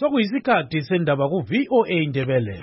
Sokuyisikhathi sendaba ku VOA Indebele.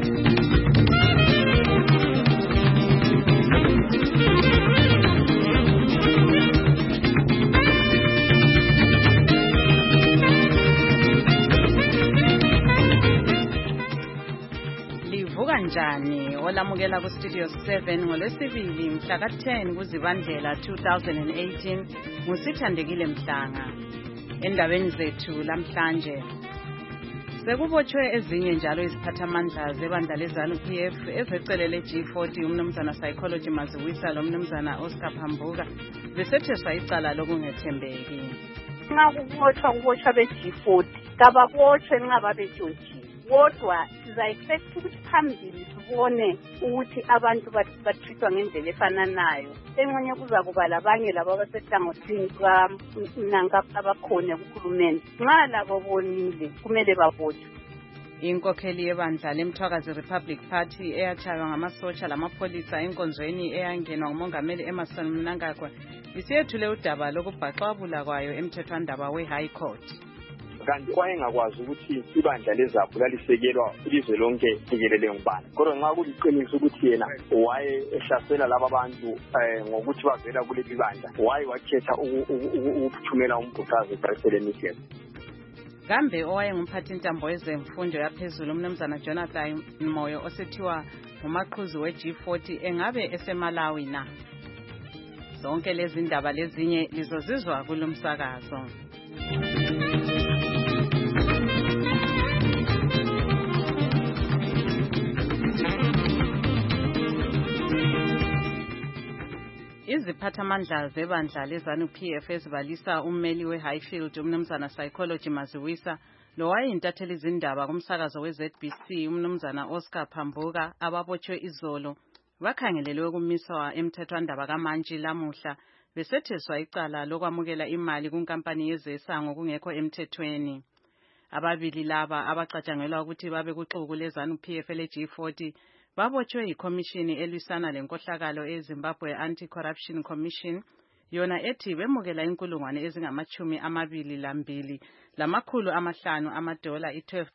Livuka njani olamukela ku Studio 7 ngolwesibili mhla ka-10 kuZibandlela 2018 ngusithandekile Mhlanga. Endabeni zethu lamhlanje sekubotshwe ezinye njalo iziphathamandla zebandla leZANU-PF ezecelele G40 umnumzana Psychology Maziwisa lo mnumzana Oscar Phambuka besetheswa icala lokungethembeki. Nxa kubotshwa be-G40 kababotshwe nxa babetshontshiwe kodwa siza-expect ukuthi phambili sibone ukuthi abantu bathithwa ngendlela efananayo. Engxenye kuzakuba labanye labo abasehlangothini kukamnanga abakhona kuhulumende. Nxa labo bonile kumele babotshwe. Inkokheli yebandla leMthwakazi Republic Party eyatshaywa ngamasotsha lamapholisa enkonzweni eyangenwa ngumongameli Emmerson Mnangagwa isiyethule udaba lokubhaxwabula kwayo emthethwandaba we-High Court. Kanti wayengakwazi ukuthi ibandla leZAPU lalisekelwa ilizwe lonke likelele ngubani. Kodwa nxa kuliqiniso ukuthi yena waye ehlasela laba bantu ngokuthi bavela kuleli bandla, waye wakhetha ukuthumela umbhuqazi ePresident. Kambe owayengumphathintambo wezemfundo yaphezulu umnumzana Jonathan Moyo osethiwa ngumaqhuzu we-G40 engabe eseMalawi na? Zonke lezi ndaba lezinye lizozizwa kulomsakazo. Iziphathamandla zebandla leZANU-PF ezibalisa ummeli we-Highfield umnumzana Psychology Maziwisa lo wayeyintatheli izindaba kumsakazo we-ZBC umnumzana Oscar Phambuka ababotshwe izolo bakhangelelwe ukumiswa emthethwandaba kaMantshi lamuhla besetheswa icala lokwamukela imali kunkampani yezesa ngokungekho emthethweni. Ababili laba abacatshangelwa ukuthi babe kuxuku leZANU-PF le-G40 babotshwe yikhomishini elwisana lenkohlakalo eZimbabwe Anti-Corruption Commission yona ethi bemukela inkulungwane ezingama-22 lamakhulu amahlanu amadola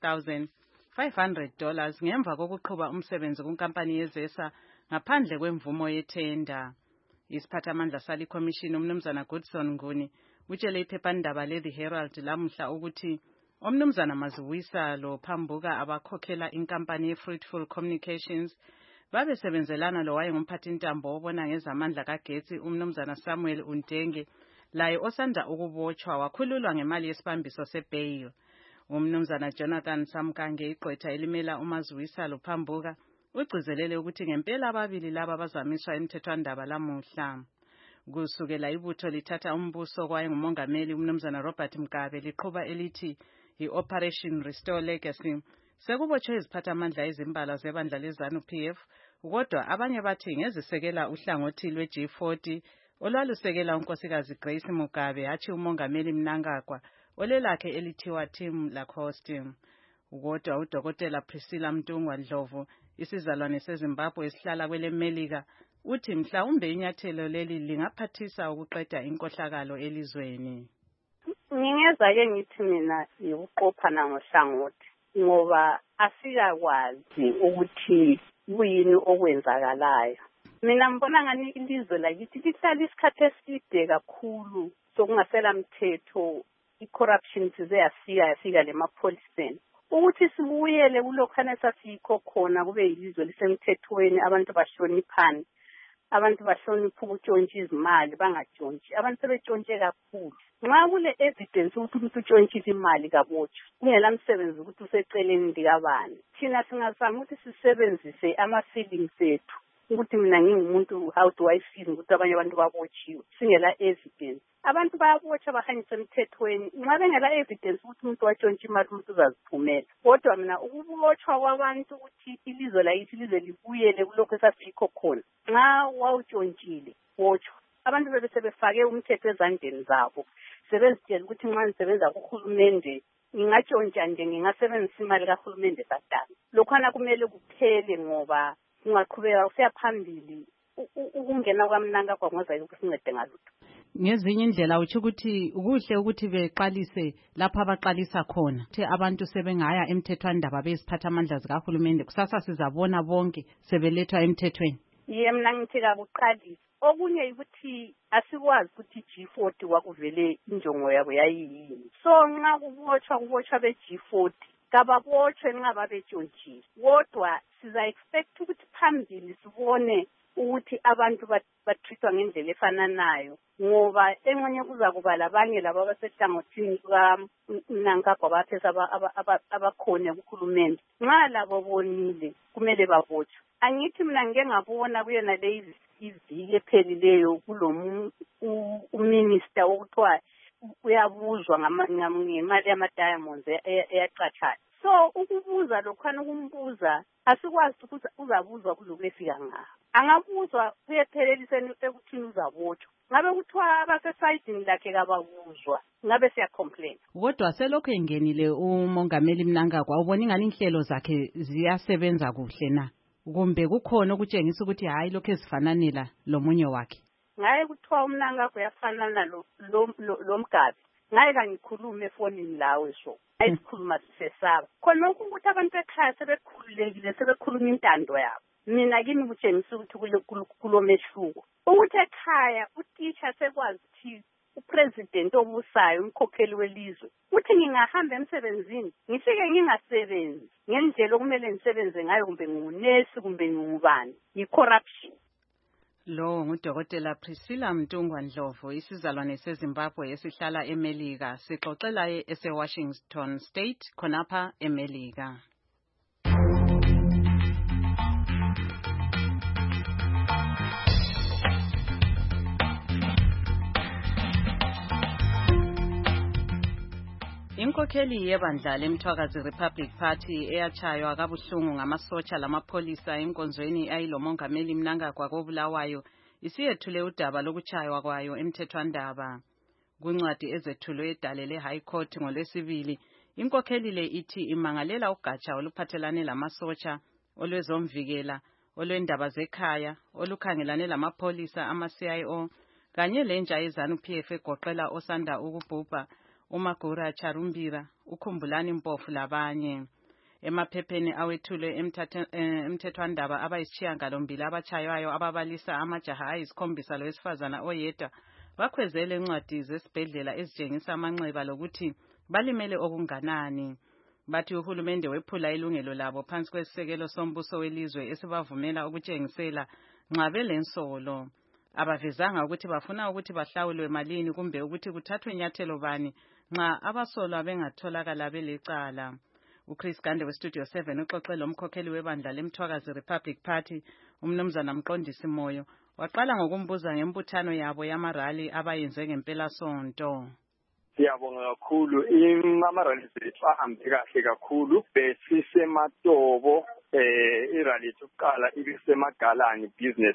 $12,500 ngemva kokuqhuba umsebenzi kunkampani yezesa ngaphandle kwemvumo yethenda. Isiphathamandla salikhomishini umnumzana Goodson Nguni utshele iphephandaba le-The Herald lamuhla ukuthi umnumzana Maziwisa lo Phambuka abakhokhela inkampani ye-Fruitful Communications babesebenzelana lo wayengumphathintambo obona ngezamandla kagetsi umnumzana Samuel Untenge laye osanda ukubotshwa wakhululwa ngemali yesibambiso sebail. Umnumzana Jonathan Samkange iqwetha elimela uMaziwisa lo Phambuka ugcizelele ukuthi ngempela ababili laba bazamiswa emthethwandaba lamuhla. Kusukela ibutho lithatha umbuso kwayengumongameli umnumzana Robert Mugabe liqhuba elithi i-Operation Restore Legacy sekubotshwe iziphathamandla ezimbalwa zebandla leZANU-PF kodwa abanye bathi ngezisekela uhlangothi lwe-G40 olwalusekela unkosikazi Grace Mugabe hatshi umongameli Mnangagwa olelakhe elithiwa Tim Lacoste. Kodwa udokotela Priscilla Mtungwa Ndlovu isizalwane seZimbabwe esihlala kweleMelika uthi mhlawumbe inyathelo leli lingaphathisa ukuqeda inkohlakalo elizweni. Ngingeza-ke ngithi mina ukuqophana ngohlangothi ngoba asikakwazi ukuthi kuyini okwenzakalayo. Mina ngibona ngani ilizwe lakithi lihlala isikhathi eside kakhulu sokungasela mthetho i-corruption size yafika lemapholiseni. Ukuthi sibuyele kulokhana sasikho khona kube yilizwe lisemthethweni abantu bahloniphane. Abantu bahlonipha ukutshontsha izimali bangatshontshi. Abantu sebetshontshe kakhulu. Nxa kule evidence ukuthi umuntu utshontshe imali kabotshwa kungela msebenzi ukuthi useceleni likabani. Thina singazama ukuthi sisebenzise ama-feelings ethu ukuthi mina ngingumuntu how do I feel ukuthi abanye abantu babotshiwe singela evidence. Abantu bayabotshwa bahanyise emthethweni nxa bengela evidence ukuthi umuntu watshontsha imali umuntu uzaziphumela. Kodwa mina ukubotshwa kwabantu ukuthi ilizwe lakithi lize libuyele kulokho esasikho khona nxa wawutshontshile botshwa. Abantu sebefake umthetho ezandleni zabo sebezitshela ukuthi nxa nisebenza kuhulumende ngingatshontsha nje ngingasebenzisa imali kahulumende kadala. Lokhana kumele kuphele ngoba ungaqhubeka usiya phambili ukungena kwaMnangagwa ngoza ukusincede ngalutho. ngezinye indlela uthi ukuthi ukuhle ukuthi beqalise lapha abaqalisa khona ukuthi abantu sebengaya emthethwandaba beziphathamandla zikahulumende kusasa sizabona bonke sebelethwa emthethweni. Mina ngithi kakuqalisa. Okunye ukuthi asikwazi ukuthi G40 wakuvele injongo yabo yayiyini. So nxa kubotshwa be-G40 kababotshwe nxa babetshontshile. Kodwa siza expect ukuthi phambili sibone ukuthi abantu batrithwa ngendlela efananayo ngoba enxenye kuza kuba labanye labo abasehlangothini kukaMnangagwa baphesa abakhona kuhulumende. Nxa labo bonile kumele babotshwe. Angithi mina ngeke ngabona kuyona le iviki ephelileyo uminister okuthiwa uyabuzwa ngemali yama-diamonds eyaqatshayo. So ukubuza lokhana ukumbuza asikwazi ukuthi uzabuzwa kuzokufika ngaho. Angabuzwa kuyephelelisa ekuthini uzabotshwa. Ngabe kuthiwa abasesayidini lakhe kababuzwa ngabe siyacomplain. Kodwa selokhu engenile umongameli Mnangagwa ubona ingani inhlelo zakhe ziyasebenza kuhle na? Kumbe kukhona ukutshengisa ukuthi hayi lokho ezifananela lomunye wakhe? Ngaye kuthiwa uMnangagwa yafanana lo Mgabi. Ngaye kangikhulume efonini lawe so. Ayisikhuluma sisesaba. Khona ukuthi abantu ekhaya sebekhululekile sebekhuluma intando yabo. Mina kimi kutshengisa ukuthi kulomehluko. Ukuthi ekhaya utitsha sekwazi ukuthi upresident obusayo umkhokheli welizwe uthi ngingahamba emsebenzini ngifike ngingasebenzi ngendlela okumele ngisebenze ngayo kumbe ngunesi kumbe ngubani yi-corruption. Lo ngudokotela Priscilla Mtungwa Ndlovu isizalwane seZimbabwe esihlala eMelika sixoxela ese-Washington State khonapha eMelika. Inkokheli yebandla leMthwakazi Republic Party eyachaywa kabuhlungu ngamasotsha lamapholisa enkonzweni ayilomongameli Mnangagwa koBulawayo isiyethule udaba lokuchaywa kwayo emthethwandaba. Kuncwadi ezethulwe edale le-High Court ngolwesibili, inkokheli le ithi imangalela ugatsha oluphathelane lamasotsha, olwezomvikela, olwendaba zekhaya, olukhangelane lamapholisa ama-CIO, kanye lentsha yeZANU-PF egoqela osanda ukubhubha uMagura Charumbira, uKhumbulani Mpofu labanye. Emaphepheni awethulwe emthethwandaba abayisishiyagalombili abachaywayo ababalisa amajaha ayisikhombisa lowesifazana oyedwa bakhwezele incwadi zesibhedlela ezitshengisa amanxeba lokuthi balimele okunganani. Bathi uhulumende wephula ilungelo labo phansi kwesisekelo sombuso welizwe esibavumela ukutshengisela nxa belensolo. Abavezanga ukuthi bafuna ukuthi bahlawulwe malini kumbe ukuthi kuthathwe inyathelo bani nxa abasolwa bengatholakala belecala. uChris Gande weStudio 7 uxoxele umkhokheli webandla leMthwakazi Republic Party umnumzana Mqondisi Moyo waqala ngokumbuza ngembuthano yabo yamarali abayenze ngempela sonto. Siyabonga kakhulu amarali zethu ahambe kahle kakhulu besisematobo irali yokuqala ibisemagalani business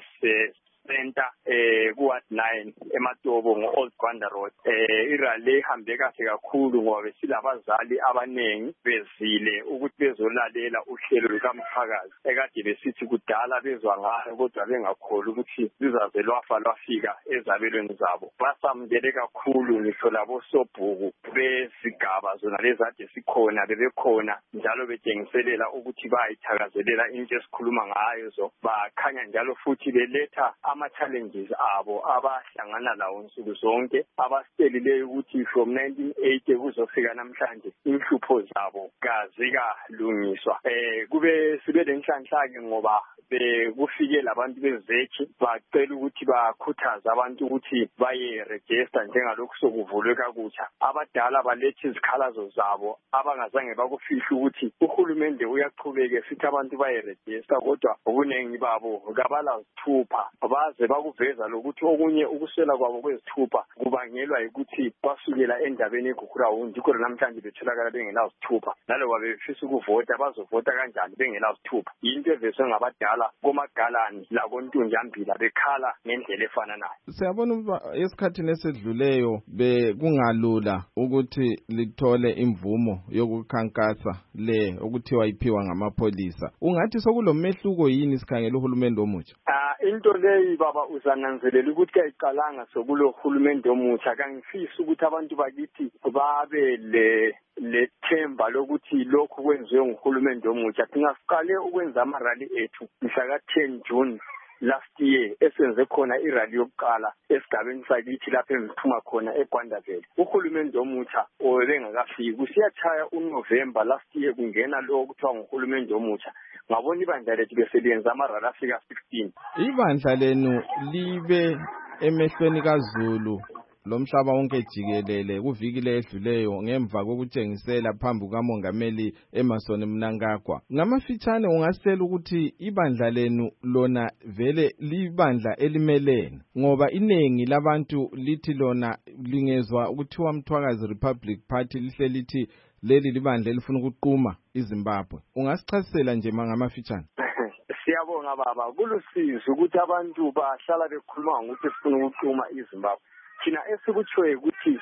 center kuward 9 eMatobo ngo-Old Gwanda Road. Irali ihambe kahle kakhulu ngoba besilabazali abanengi bezile ukuthi bezolalela uhlelo lukaMthwakazi ekade besithi kudala bezwa ngayo kodwa bengakholi ukuthi lizaze lwafa lwafika ezabelweni zabo. Basamukele kakhulu ngitho labo sobhuku bezigaba zona lezade sikhona bebekhona njalo betshengiselela ukuthi bayithakazelela into esikhuluma ngayo zo. Bakhanya njalo futhi beletha ama-challenges abo abahlangana lawo nsuku zonke abasitelileyo ukuthi from 1980 kuzofika namhlanje inhlupho zabo kazikalungiswa. Kube sibe lenhlanhla-ke ngoba bekufike labantu bezekhi bacela ukuthi bakhuthaze abantu ukuthi baye-register njengalokhu sokuvulwe kakutsha. Abadala balethe izikhalazo zabo abangazange bakufihla ukuthi uhulumende uyaqhubeke sithi abantu baye-register kodwa ubunengi babo kabala zithupha baze bakuveza lokuthi okunye ukuswela kwabo kwezithupha kubangelwa ukuthi basukela endabeni eGugurawundi yikho namhlanje betholakala bengelazithupha naloba befisa ukuvota bazovota kanjani bengelazithupha. Into evezwe ngabadala abadala komagalani lakontunjambila bekhala ngendlela efananayo. Siyabona ukuba esikhathini esedluleyo bekungalula ukuthi lithole imvumo yokukhankasa le okuthiwa iphiwa ngamapholisa. Ungathi sokulomehluko yini sikhangela uhulumende omutsha? Into leyi baba uzananzelela ukuthi kayiqalanga sokulo hulumende omutsha. Kangifisi ukuthi abantu bakithi babe le themba lokuthi lokhu kwenziwe nguhulumende omutsha. Singaqale ukwenza amarally ethu mhla ka-10 June last year esenze khona irally yokuqala esigabeni sakithi lapho engiphuma khona eGwandavele. Uhulumende omutsha obengakafiki kusiyachaya uNovember last year kungena lo okuthiwa nguhulumende omutsha. Ngabona ibandla lethu beseliyenza amarally afika 16. Ibandla lenu libe emehlweni kaZulu lomhlaba wonke jikelele kuviki ledluleyo ngemva kokutshengisela phambi kamongameli Emmerson Mnangagwa. Ngamafitshane ungasitshela ukuthi ibandla lenu lona vele libandla elimelene ngoba inengi labantu lithi lona lingezwa ukuthiwa Mthwakazi Republic Party lihle lithi leli libandla elifuna ukuquma iZimbabwe. Ungasichasisela nje ngamafitshane? Siyabonga baba, kulusizo ukuthi abantu bahlala bekhuluma ngokuthi sifuna ukuquma iZimbabwe. Thina esikutshoyo ukuthi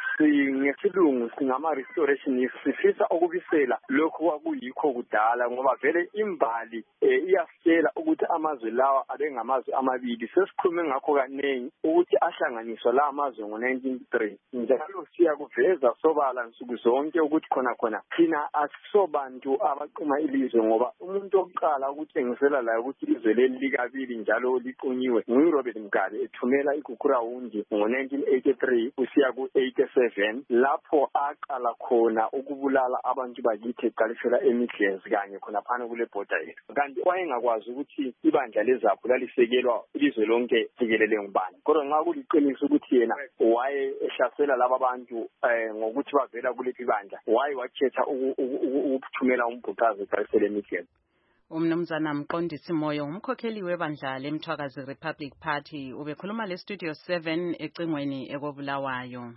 ngesilungu singama-restoration sifisa ukubisela lokhu kwakuyikho kudala ngoba vele imbali iyasitshela ukuthi amazwe lawa abengamazwe amabili. Sesikhulume ngakho kaningi ukuthi ahlanganiswa la amazwe ngo-1903. Njalo siyakuveza sobala nsuku zonke ukuthi khona thina asisobantu abaquma ilizwe ngoba umuntu oqala ukutshengisela la ukuthi ilizwe leli likabili njalo liqunyiwe nguRobert Mugabe ethumela iGukurawundi ngo-1983 kusiya ku-87 lapho aqala khona ukubulala abantu bakithi eqalisela eMidlands kanye khona phana kule border yethu. Kanti wayengakwazi ukuthi ibandla lezaphu lalisekelwa ilizwe lonke jikelele ngubani. Kodwa nxa kuliqiniso ukuthi yena waye ehlasela laba bantu ngokuthi bavela kulephi ibandla, waye wakhetha ukuthumela umbhuqazi eqalisela eMidlands. Umnumzana Mqondisi Moyo umkhokheli webandla leMthwakazi Republic Party ubekhuluma le Studio 7 ecingweni ekobulawayo.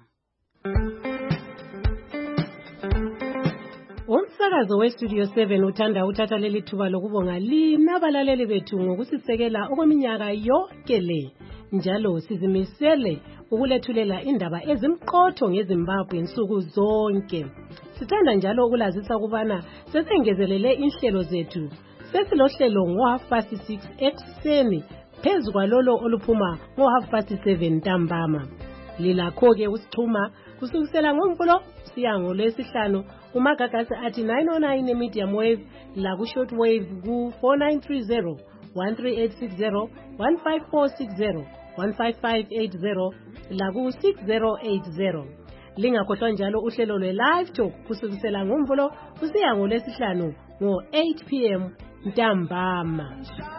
Umsakazo weStudio 7 uthanda uthatha leli thuba lokubonga linabalaleli bethu ngokusisekela okweminyaka yonke le. Njalo sizimisele ukulethulela indaba ezimqotho ngeZimbabwe insuku zonke. Sithanda njalo ukulazisa ukubana sesengezelele inhlelo zethu. Sesilohlelo ngo-6:30 ekuseni phezu kwalolo oluphuma ngo-7:30 ntambama. Lilakho-ke usixhuma kusukisela ngoMvulo siya ngoLwesihlanu umagagasi athi 909 medium wave la ku short wave ku 4930 13860 15460 15580 la ku 6080. Lingakhohlwa njalo uhlelo lwe-live talk kusukisela ngoMvulo kusiya ngoLwesihlanu ngo-8 p.m. ntambama.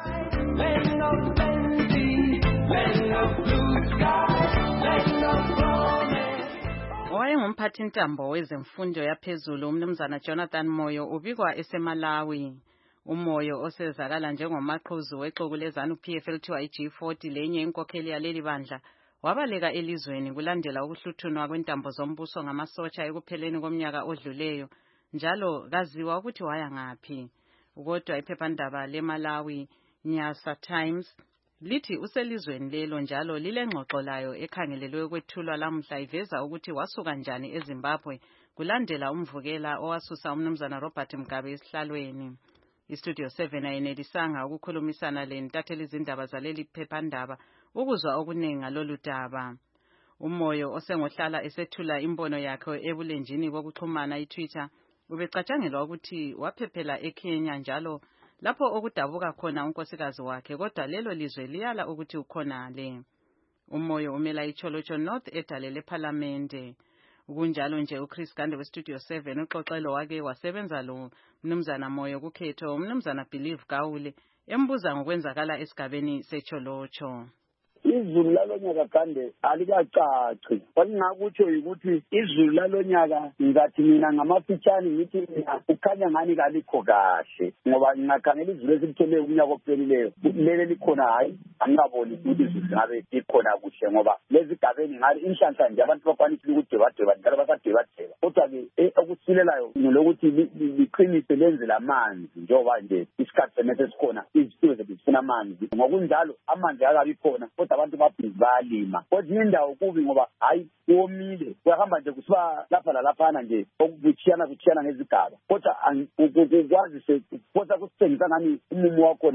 Owayengumphathi ntambo wezemfundo yaphezulu umnumzana Jonathan Moyo ubikwa eseMalawi. Umoyo osezakala njengomaqhuzu wexuku lezanu PFL kuthiwa iG40 lenye inkokheli yaleli bandla wabaleka elizweni kulandela ukuhluthunwa kwentambo zombuso ngamasotsha ekupheleni komnyaka odluleyo njalo kaziwa ukuthi waya ngaphi. Kodwa iphephandaba leMalawi Nyasa Times lithi uselizweni lelo njalo lilengxoxo layo ekhangelelwe ukwethulwa lamhla iveza ukuthi wasuka njani eZimbabwe kulandela umvukela owasusa umnumzana Robert Mugabe esihlalweni. iStudio 7 ayenelisanga ukukhulumisana lentatheli izindaba zaleli phephandaba ukuzwa okuningi ngalolu daba. Umoyo osengohlala esethula imbono yakhe ebulenjini bokuxhumana iTwitter ubecatshangelwa ukuthi waphephela eKenya njalo lapho okudabuka khona unkosikazi wakhe kodwa lelo lizwe liyala ukuthi ukhonale. Umoyo umela iCholocho North edale leParlamente. Kunjalo nje uChris Gande weStudio 7 uxoxelo wake wasebenza lo mnumzana Moyo kukhetho umnumzana Believe Gawule embuza ngokwenzakala esigabeni seCholocho. izulu lalonyaka kande alikacaci. Kwakungakutsho ukuthi izulu lalonyaka ngathi mina ngamafitshane ngithi mina ukhanya ngani kalikho kahle ngoba ngingakhangela izulu esithele unyaka ophelileyo lele likhona hayi angaboni ukuthi izulu ngabe likhona kuhle ngoba lezi gabeni ngale inhlanhla nje abantu bakwanisa ukudebadeba njalo basadebadeba kodwa-ke okusilelayo nolokuthi liqinise lenze lamanzi njengoba nje isikhathi senethe sikhona izithiyo zethu zifuna amanzi ngokunjalo amanzi akabi khona kodwa abantu babhizi bayalima kodwa indawo kubi ngoba hayi womile uyahamba nje kusiba lapha lalaphana nje okubuthiyana ngezigaba kodwa ukwazi kodwa kusitshengisa ngani umumo wakhona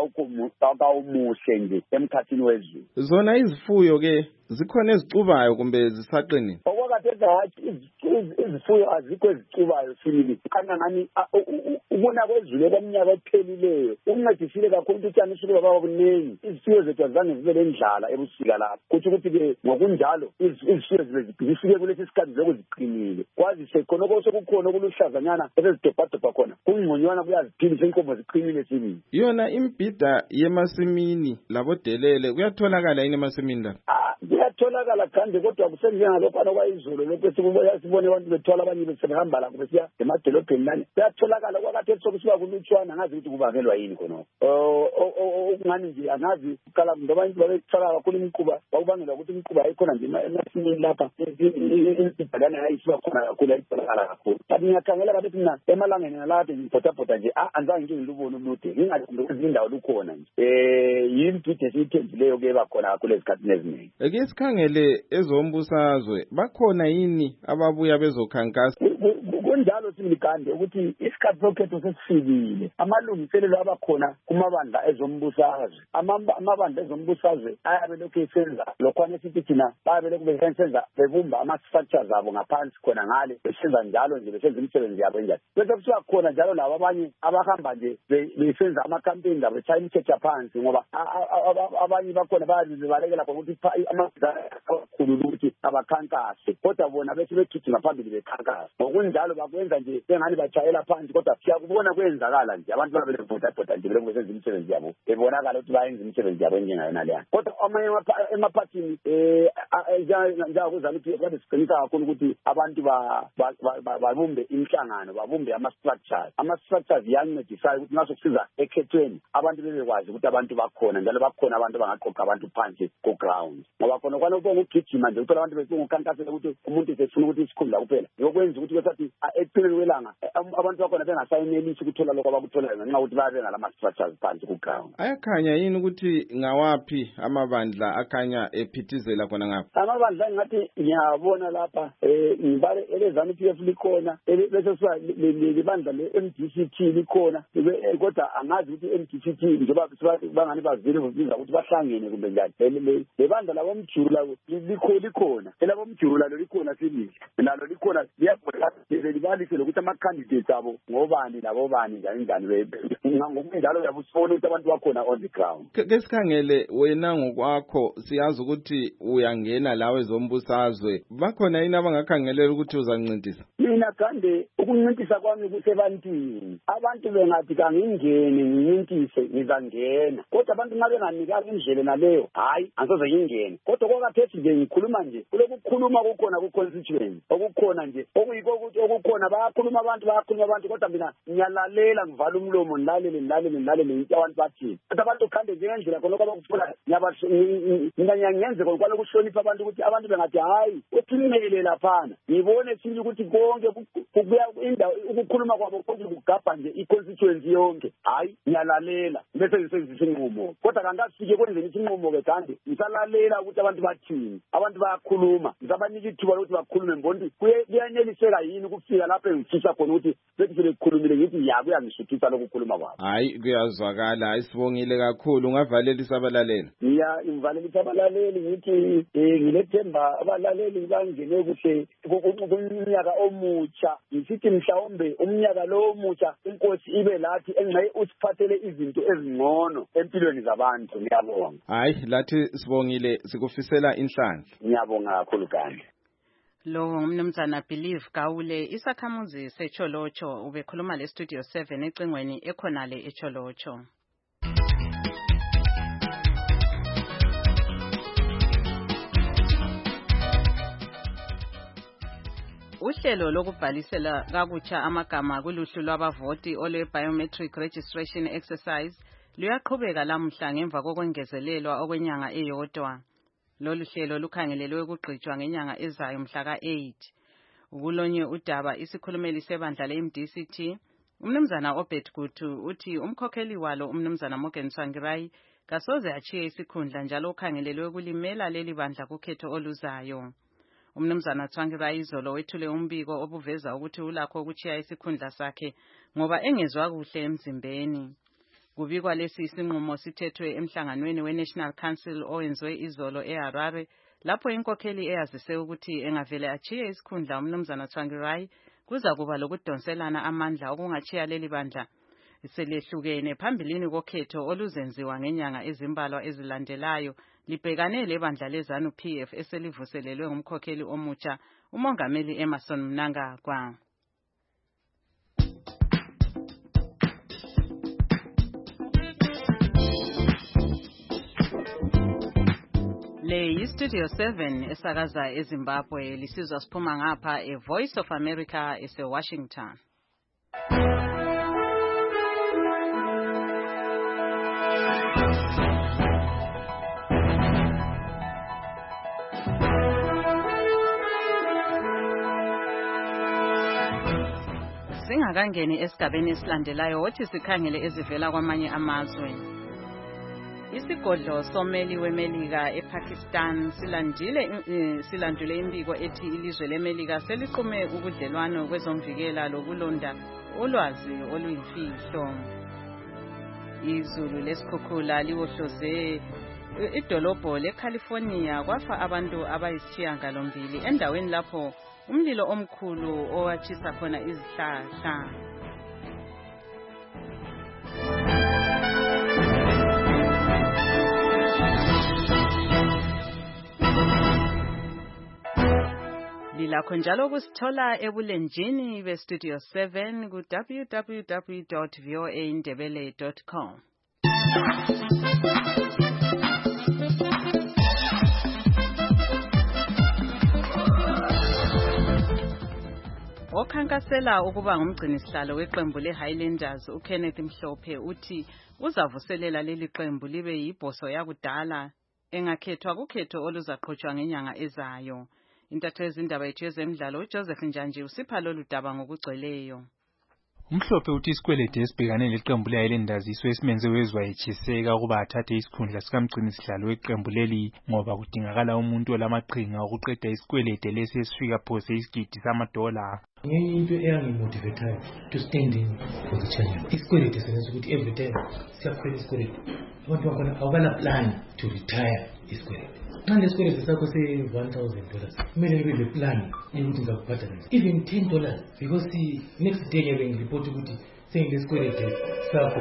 kawumuhle nje emkhathini wezulu. Zona izifuyo-ke zikhona ezixubayo kumbe zisaqinile? Okwakade hathi izifuyo azikho ezixubayo sibili khanya ngani ukuna kwezulu kweminyaka ephelileyo ukuncedisile kakhulu ukuthi utshani usuke baba kuningi izifuyo zethu azange zibe lendlala ebusika lapho kuthi ukuthi-ke ngokunjalo izifuyo zifike kulesi sikhathi zokuziqinile kwazi sekhonoko sokukhona okuluhlazanyana esezidobhadobha khona kungconywana kuyaziphilisa inkomo ziqinile sibili. Yona imbhida yemasimini labodelele kuyatholakala yini emasimini la? Kuyatholakala kandi kodwa kusenjengalokhana kwayizolo lokho sibone abantu bethwala abanye besebehamba lakho besiya emadolobheni lani kuyatholakala kwakathe sokusiba kulutshwana angazi ukuthi kubangelwa yini khonoko okungani nje angazi kuqala ngoba abantu babethwala kakhulu imquba kwakubangelwa ukuthi imquba ayikhona nje emasimini lapha imbhidana yayisiba khona kakhulu ayitholakala kakhulu kanti ngiyakhangela kathi thina emalangeni nalapha ngibhodabhoda nje anzange nje ngilubone ulude ngingathi kwezinye indawo lukhona nje yimbhida esiyithenjileyo ke bakhona kakhulu ezikhathini eziningi. Ake sikhangele ezombusazwe bakhona yini ababuya bezokhankasa? Kunjalo silikande ukuthi isikhathi sokhetho sesifikile amalungiselelo abakhona kumabandla ezombusazwe amabandla ezombusazwe ayabe lokhu esenza lokhwana esithi thina bayabe lokhu besenza bebumba ama-structures abo ngaphansi khona ngale besenza njalo nje besenza imisebenzi yabo enjani bese kusiba khona njalo labo abanye abahamba nje besenza ama-campaign abo betshaya imithetho phansi ngoba abanye bakhona bayazibalekela khona ukuthi amakhulu ukuthi abakhankase kodwa bona bese begijima phambili bekhankasa ngokunjalo bakwenza nje engani bajayela phansi kodwa siyakubona kwenzakala nje abantu babelevota nje belokhu besenza imisebenzi yabo bebonakala ukuthi bayenza imisebenzi yabo enjengayona leya kodwa amanye emaphathini njengakuzama ukuthi kade siqinisa kakhulu ukuthi abantu babumbe imihlangano babumbe ama-structures yancedisayo ukuthi ngaso kusiza ekhethweni abantu bebekwazi ukuthi abantu bakhona njalo bakhona abantu bangaqoqa abantu phansi ku-ground ngoba khona kwana ubonga ukugijima nje uthola abantu besungukhankasela ukuthi umuntu sefuna ukuthi isikhundla kuphela yokwenza ukuthi kwesathi ekupheleni kwelanga abantu bakhona bengasayenelisi ukuthola lokho abakutholayo ngenxa yokuthi bayabe ngalama-structures phansi ku-ground. Ayakhanya yini ukuthi ngawaphi amabandla akhanya ephithizela khona ngapha? Amabandla engathi ngiyabona lapha ngibale eleZANU-PF likhona bese siba lebandla le-MDCT likhona kodwa angazi ukuthi i-MDCT njengoba bangani bazile ukubiza ukuthi bahlangene kumbe njani lebandla labomjulu likhona elabomjulu lalo likhona sibili nalo likhona libalise lokuthi ama-candidates abo ngobani labobani njani ngokunjalo uyabusibona ukuthi abantu bakhona on the ground. Ke sikhangele wena ngokwakho siyazi ukuthi uyangena lawe zombusazwe bakhona yini abangakhangelela ukuthi uzancintisa? Mina kande ukuncintisa kwami kusebantwini abantu bengathi kangingene ngincintise ngizangena kodwa abantu nxa benganikanga indlela naleyo hayi angisoze ngingene kodwa kwakathethe nje ngikhuluma nje kulokukhuluma kukhona ku-constituency okukhona nje okuyikho ukuthi okukhona bayakhuluma abantu kodwa mina ngiyalalela ngivala umlomo nilalele into abantu bathini kodwa abantu khande njengendlela khonokho abakufuna mina ngiyangenze kwaloku ukuhlonipha abantu ukuthi abantu bengathi hayi uthimele laphana ngibone sibili ukuthi konke kubuya indawo ukukhuluma kwabo konke kugabha nje i-constituency yonke hayi ngiyalalela bese ngisebenzisa inqumo kodwa kangasifike kwenzeni isinqumo-ke kandi ngisalalela ukuthi abantu bathini abantu bayakhuluma ngisabanika ithuba lokuthi bakhulume mbona ukuthi kuyaneliseka yini ukufika lapho engifisa khona ukuthi bethi sebekhulumile ngithi ya kuyangisuthisa lokukhuluma kwabo. Hayi kuyazwakala hayi sibongile kakhulu ungavalelisa abalaleli. Ngivalelisa abalaleli ngithi ngilethemba abalaleli bangene kuhle kumnyaka omutsha ngisithi mhlawumbe umnyaka lo omutsha inkosi ibe lathi engxe usiphathele izinto ezingcono empilweni zabantu. Ngiyabonga. Hayi lathi sibongile sikufisela inhlanhla. Ngiyabonga kakhulu kandi. Lo umnumzana Believe Gawule isakhamuzi seCholocho ubekhuluma le Studio 7 ecingweni ekhonale eCholocho. Uhlelo lokubhalisela kakutsha amagama kuluhlu lwabavoti ole biometric registration exercise luyaqhubeka lamuhla ngemva kokwengezelelwa okwenyanga eyodwa. Lolu hlelo lukhangelelwe ukugqitshwa ngenyanga ezayo mhla ka-8. Ukulonye udaba isikhulumeli sebandla le-MDCT umnumzana Obed Gutu uthi umkhokheli walo umnumzana Morgan Tsvangirai kasoze achiye isikhundla njalo ukhangelelwe ukulimela leli bandla kukhetho oluzayo. Umnumzana Tsvangirai izolo wethule umbiko obuveza ukuthi ulakho ukuchiya isikhundla sakhe ngoba engezwa kuhle emzimbeni. Kubikwa lesi isinqumo sithethwe emhlanganweni we-National Council owenziwe izolo eHarare lapho inkokheli eyazise ukuthi engavele achiye isikhundla umnumzana Tsvangirai kuza kuba lokudonselana amandla okungachiya leli bandla selehlukene phambilini kokhetho oluzenziwa ngenyanga ezimbalwa ezilandelayo libhekane lebandla leZANU PF eselivuselelwe ngumkhokheli omutsha umongameli Emmerson Mnangagwa. Le yiStudio 7 esakaza eZimbabwe lisizwa siphuma ngapha eVoice of America eseWashington. Singakangeni esigabeni esilandelayo wothi sikhangele ezivela kwamanye amazwe. Isigodlo someli weMelika ePakistan silandule imbiko ethi ilizwe leMelika seliqume ubudlelwano kwezomvikela lokulonda ulwazi oluyimfihlo. Izulu lesikhukhula liwohloze idolobho leCalifornia kwafa abantu abayisishiyagalombili endaweni lapho umlilo omkhulu owatshisa khona izihlahla. Lilakho njalo kusithola ebulenjini beStudio 7 ku www.voaindebele.com. Okhankasela ukuba ngumgcinisihlalo weqembu leHighlanders uKenneth Mhlophe uthi uzavuselela leli qembu libe yibhoso yakudala engakhethwa kukhetho oluzaqhutshwa ngenyanga ezayo. Intatheli zindaba yethu yezemidlalo uJoseph Njanji usipha lolu daba ngokugcweleyo. Umhlophe uthi isikwelede esibhekane leqembu leHighlanders iso esimenze wezwa echiseka ukuba athathe isikhundla sikamgcinisihlalo weqembu leli ngoba kudingakala umuntu olamaqhinga okuqeda isikwelede lesi esifika phose isigidi $. Ngenye into eyangimotivateyo to stand in for the challenge. Isikwelede senza ukuthi every time siyakhwela isikwelede. Abantu bakhona awubala plan to retire isikwelede. Xa lesikwelede sakho $1,000 kumele ube le plan yokuthi ngizakubhadala even $10 because next day ngiyabe ngireport ukuthi sengilesikwelede sakho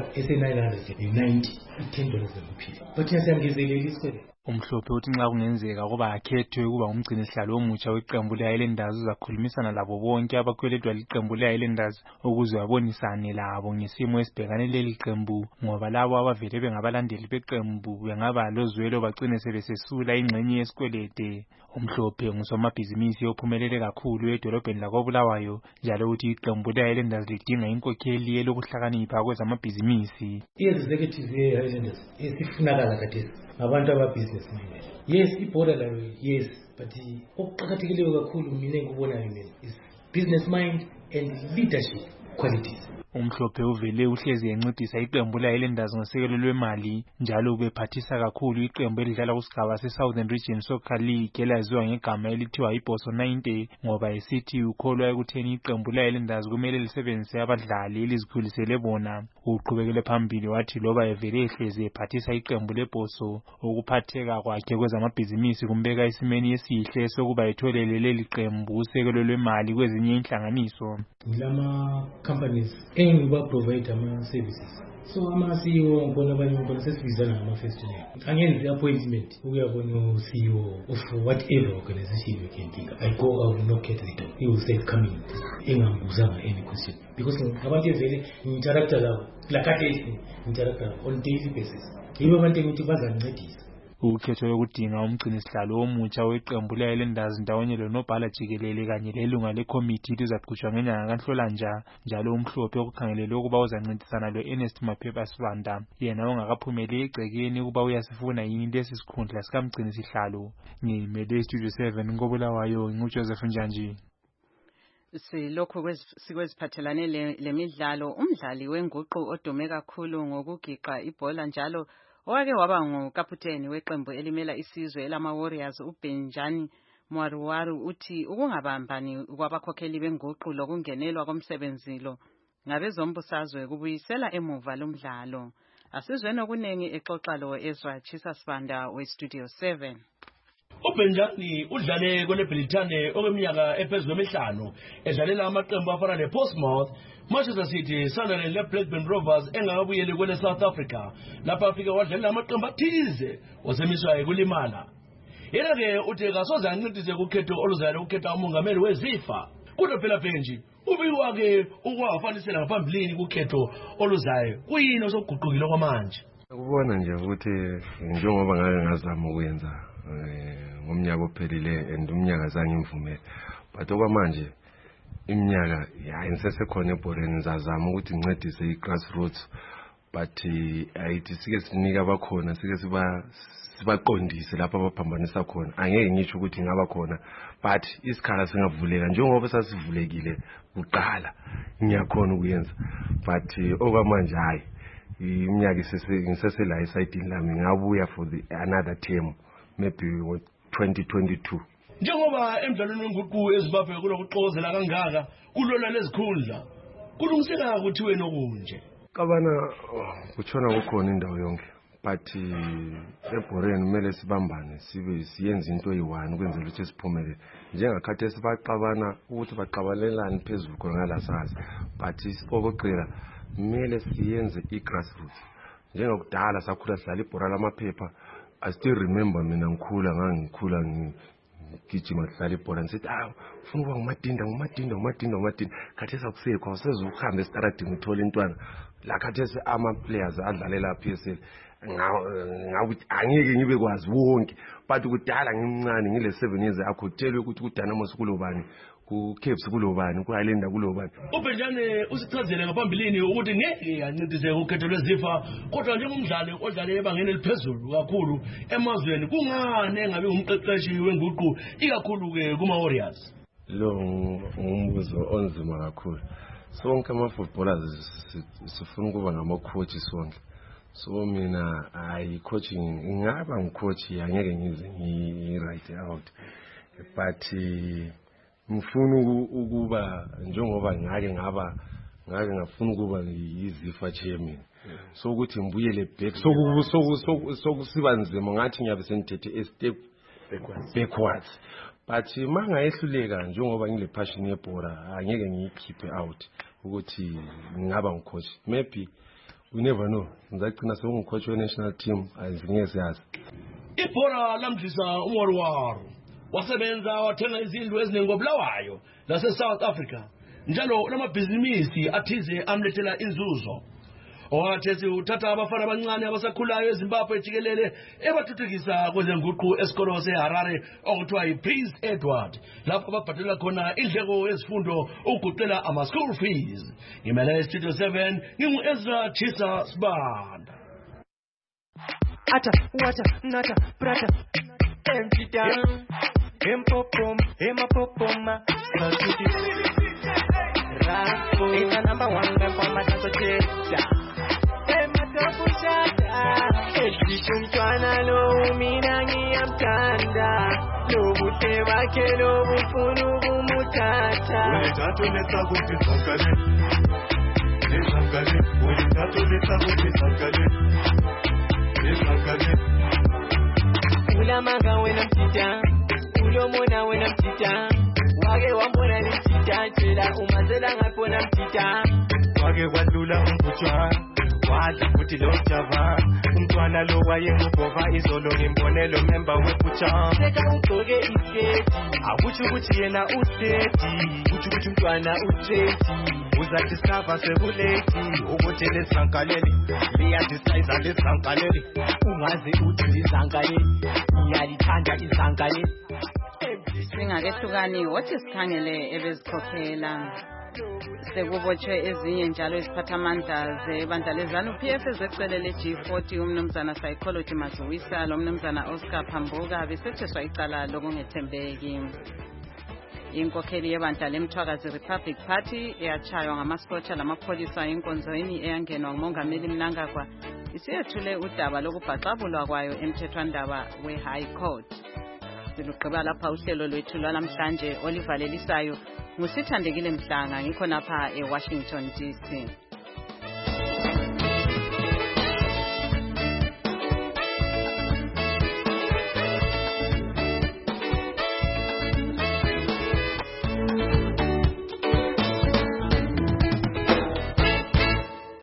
ese-990 $10 zakuphila but yasangezelela isikwelede. Umhlophe uthi nxa kungenzeka ukuba akhethwe ukuba ngumgcinisihlalo omutsha weqembu leHighlanders uzakhulumisana labo bonke abakweledwa liqembu leHighlanders ukuze babonisane labo ngesimo esibhekane leli qembu ngoba labo abavele bengabalandeli beqembu bengaba lozwelo bagcine sebesesula ingxenye yesikwelede. Umhlophe ngusomabhizinisi ophumelele kakhulu edolobheni lakoBulawayo njalo uthi iqembu leHighlanders lidinga inkokheli elokuhlakanipha kwezamabhizinisi. Executive yeHighlanders esifunakala khathesi abantu ababusiness minded. Yes, ibhoda layo yes, but okuqhakathekileyo kakhulu mina engikubonayo mina is business mind and leadership qualities. Umhlophe uvele uhlezi encedisa iqembu leHighlanders ngosekelo lwemali njalo ubephathisa kakhulu iqembu elidlala kusigaba seSouthern Region Soccer League elaziwa ngegama elithiwa iBoso 90 ngoba esithi ukholwa ekutheni iqembu leHighlanders kumele lisebenzise abadlali elizikhulisele bona. Uqhubekele phambili wathi loba evele ehlezi ephathisa iqembu leBoso ukuphatheka kwakhe kwezamabhizinisi kumbeka esimeni esihle sokuba etholele leli qembu usekelo lwemali kwezinye inhlanganiso. Ngilama companies engibaprovide ama-services. So ama-CEO ngibona abanye ngibona sesibizana ngama-first name. Angenzi appointment ukuyabona u-CEO of whatever organization you can think. I will knock at the door. He will say coming. Engambuzanga any question. Because abantu evele interactor labo, plakate interactor on daily basis. Yibo abantu engithi bazancedisa. ukhetho lokudinga umgcini sihlalo omutsha weqembu le-Highlanders ndawonye lonobhala jikelele kanye lelunga lekomiti lizaqhutshwa ngenyanga kaNhlolanja njalo umhlophe okukhangelelwe ukuba uzancintisana lo-Ernest Maphepha Sibanda yena ongakaphumeleli egcekeni ukuba uyasifuna yini lesi sikhundla sikamgcini sihlalo. Ngimele Studio 7 ngobulawayo nguJoseph Njanji. Silokho sikweziphathelane lemidlalo, umdlali wenguqu odume kakhulu ngokugiqa ibhola njalo owake waba ngukaputeni weqembu elimela isizwe elama-Warriors uBenjani Mwaruwaru uthi ukungabambani kwabakhokheli benguqu lokungenelwa komsebenzilo ngabezombusazwe kubuyisela emuva lomdlalo. Asizweni okuningi exoxa lo Ezra Chisa Sibanda we-Studio 7. uBenjani udlale kweLebhilithane okweminyaka ephezulu kwemihlanu edlalela amaqembu afana nePortsmouth, Manchester City, Sunderland leBlackburn Rovers engakabuyeli kwele South Africa lapha afike wadlalela amaqembu athize wasemiswa ekulimala. Yena-ke uthi kasoze ancintise kukhetho oluzayo ukukhetha umongameli weZIFA kodwa phela Benji ubikwa-ke ukwafanisela ngaphambilini kukhetho oluzayo kuyini osokuguqukile kwamanje. Ukubona nje ukuthi njengoba ngake ngazama ukwenza ngomnyaka ophelile and umnyaka zange ngivumele but okwamanje iminyaka ngisesekhona ebholeni ngizazama ukuthi ngincedise i-grassroots but ayithi sike sinika abakhona sike sibaqondise lapha abaphambanisa khona. Angeke ngisho ukuthi ngaba khona but isikhala singavuleka njengoba sasivulekile kuqala ngiyakhona ukuyenza but okwamanje hayi iminyaka ngisesela esayidini lami ngabuya for another term maybe 2022. Njengoba emidlalweni wenguqu eZimbabwe kunokuxokozela kangaka kulola lezikhundla kulungiseka kuthiwe nokunje kabana kutshona kukhona indawo yonke but ebholeni kumele sibambane siyenze into eyi-one ukwenzela ukuthi siphumelele njengakhathi esibaqabana ukuthi baqabalelane phezulu khona ngalasazi but okugcina kumele siyenze i-grassroots njengokudala sakhula sidlala ibhola lamaphepha. I still remember mina ngikhula ngigijima sidlala ibhola ngisethi ufuna ukuba ngumadinda khathi esakusekho awusezukuhamba esitaradini uthole intwana la khathi ama-players adlalela PSL ngakuthi angeke ngibe kwazi wonke but kudala ngimncane ngile 7 years akho utshelwe ukuthi kuDynamos kulobani ku-Caps kulobani ku-Highlander kulobani. uBenjani usichazele ngaphambilini ukuthi ngeke yancintise ukhetho lweZIFA kodwa njengomdlali odlale ebangeni eliphezulu kakhulu emazweni kungani engabe umqeqeshi wenguqu ikakhulu-ke kuma-Warriors? Lo ngumbuzo onzima kakhulu. Sonke ama-footballers sifuna ukuba ngama-coach sonke. So mina coaching ngingaba ngicoach angeke ngize ngi-right out but ngifuna ukuba njengoba ngake ngafuna ukuba yiZIFA chairman so ukuthi ngibuyele back sokusiba nzima ngathi ngiyabe sengithethe a step backwards but mangayehluleka njengoba ngile passion yebhola angeke ngiyikhiphe out ukuthi ngingaba ngicoach. Maybe we never know ngizagcina sengicoach we-national team azingeke siyazi. Ibhola lamdlisa uMwaruwaru wasebenza wathenga izindlu eziningi ngobulawayo lase-South Africa njalo namabhizinisi athize amlethela inzuzo. Owathethi uthatha abafana abancane abasakhulayo eZimbabwe jikelele ebathuthukisa kwezenguqu esikolo seHarare okuthiwa yiPrince Edward lapho ababhadela khona indleko ezifundo ukuguqela ama-school fees. Ngimele Studio 7 ngingu-Ezra Chisa Sibanda. Ata, wata, nata, prata, empty down, empopom, emapopoma, kasuti, rapo, it's a number one for my dance. Chumtwana lo minangi amtanda lo buteba ke lo bufunu bumutata Ulitato leta kuti sakale Nesakale Ulitato leta kuti sakale Nesakale Ulamanga wena mtita Ulomona wena mtita Wage wambona ni mtita Chela umazela ngapona mtita Wage wadlula umkuchwa wadla futhi lo java umntwana lo wayengubhova izolo ngimbonelo member webucha seka ugcoke isketi akutsho ukuthi yena useti kuthi ukuthi umntwana utreti uzadiscover sekuleti ukuthi lesankaleli liyadisiza lesankaleli ungaze uthi lizankaleli ngiyalithanda izankaleli singakehlukani wathi sikhangele ebezikhokhela sekubotshwe ezinye njalo iziphathamandla zebandla lezanu PF ezecelele G40 umnumzana psychology Mazuwisa lo mnumzana Oscar Phambuka besetheswa icala lokungethembeki. Inkokheli yebandla lemthwakazi Republic Party eyachaywa ngamasotsha lamapholisa enkonzweni eyangenwa ngumongameli Mnangagwa isiyethule udaba lokubhaxabulwa kwayo emthethwandaba we-High Court. Siluqhiba lapha uhlelo lwethu lwalamhlanje olivalelisayo ngusithandekile Mhlanga ngikho napha eWashington DC.